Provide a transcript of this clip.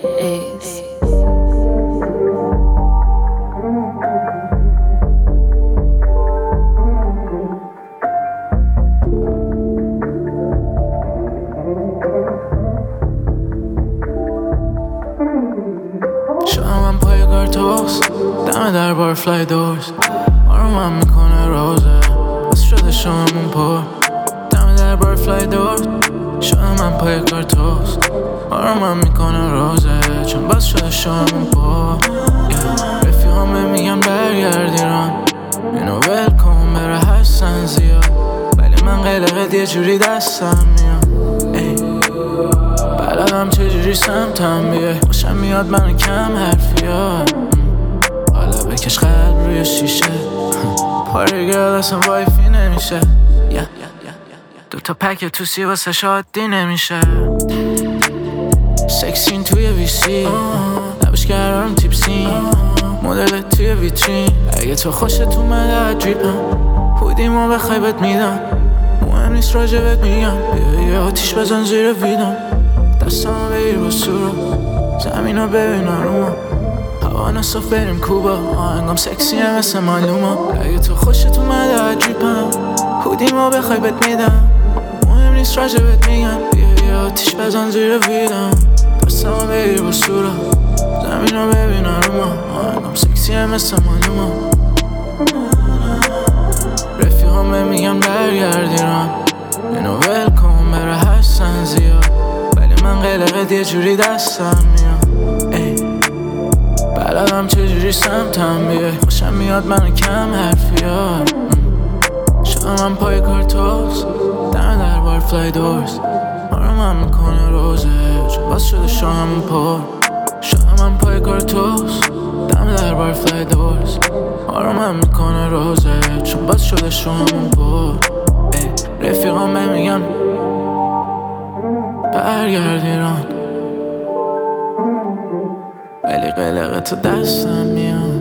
شامم پای کارتوس دم در بار فلای دورز آرومم میکنه روزه بس شده شاممون پر دم در بار فلای دورز شامم پای کارتوس آرومم میکنه روزه چون بس شده شاممون پر رفیقام به میگن برگرد ایران اینو ول کن بره هستن زیاد ولی من قلقت یه جوری دستم میاد بلدم چجوری سمتم بیای خوشم میاد من کم حرفیات حالا بکش قلب روی شیشه پاره گرد اصلا وایفی نمیشه دوتا پک توسی واسه شادی نمیشه سکسین توی ویسی لبش گرم تیپسین مدل توی ویترین اگه تو خوشت اومده عجیبم پودیمو بخوای بهت میدم مهم نیست راجبت میگم یه آتیش بزن زیر ویدم دستامو بگیر با سورو زمینو ببین آروما هوا نصف بریم کوبا آهنگام سکسیه مثل معلوما اگه تو خوشت اومده عجیبم پودیمو بخوای بهت میدم مهم نیست راجبت میگم یه آتیش بزن زیر ویدم دستامو بگیر با سورو زمینو ببین آروما آهنگام سکسیه مثل معلوما رفیقام به میگم برگرد ایران اینو ول کن بره هستن زیاد ولی من قلقت یه جوری دستم میاد بلدم چجوری سمتم بیای خوشم میاد منو کم حرفیات شامم پای کارتوس دم در بار فلای دورز آرومم میکنه روزه چون باز شده شاممون پر شامم پای کارتوس دم در بار فلای دورز آرومم میکنه روزه چون باز شده شاممون پر رفیقام میگن برگرد ایران ولی قلقت تو دستم میاد